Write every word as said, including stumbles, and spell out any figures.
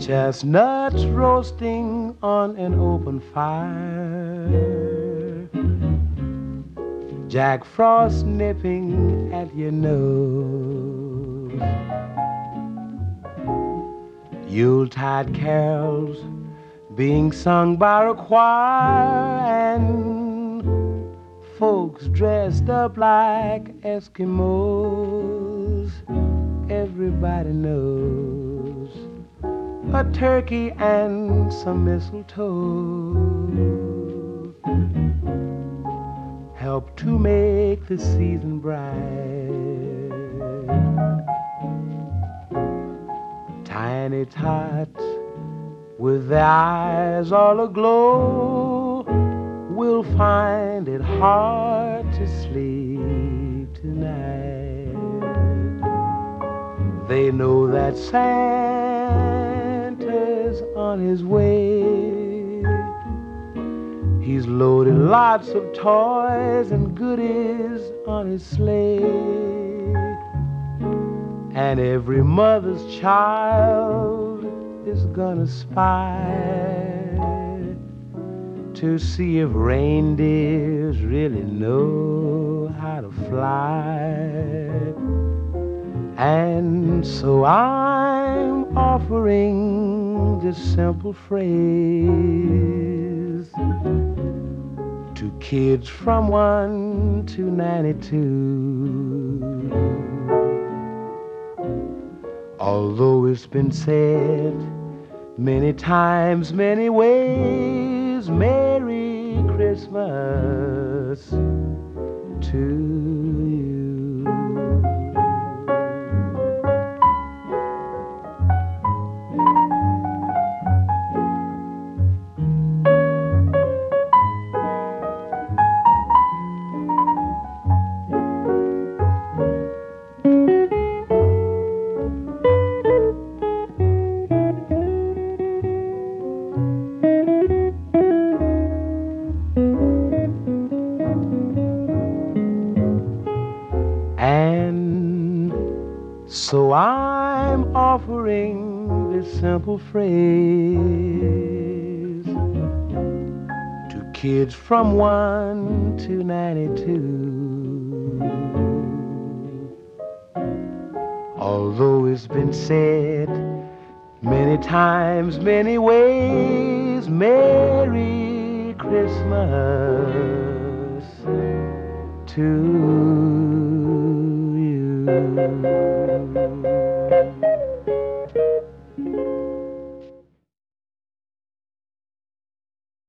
Chestnuts roasting on an open fire, Jack Frost nipping at your nose, Yuletide carols being sung by a choir, and folks dressed up like Eskimos. Everybody knows a turkey and some mistletoe help to make the season bright. Tiny tots with their eyes all aglow will find it hard to sleep tonight. They know that Santa's on his way. He's loaded lots of toys and goodies on his sleigh, and every mother's child is gonna spy to see if reindeers really know how to fly. And so I'm offering this simple phrase to kids from one to ninety-two. Although it's been said many times, many ways, Merry Christmas to you. And so I'm offering this simple phrase to kids from one to ninety-two. Although it's been said many times, many ways, Merry Christmas to you.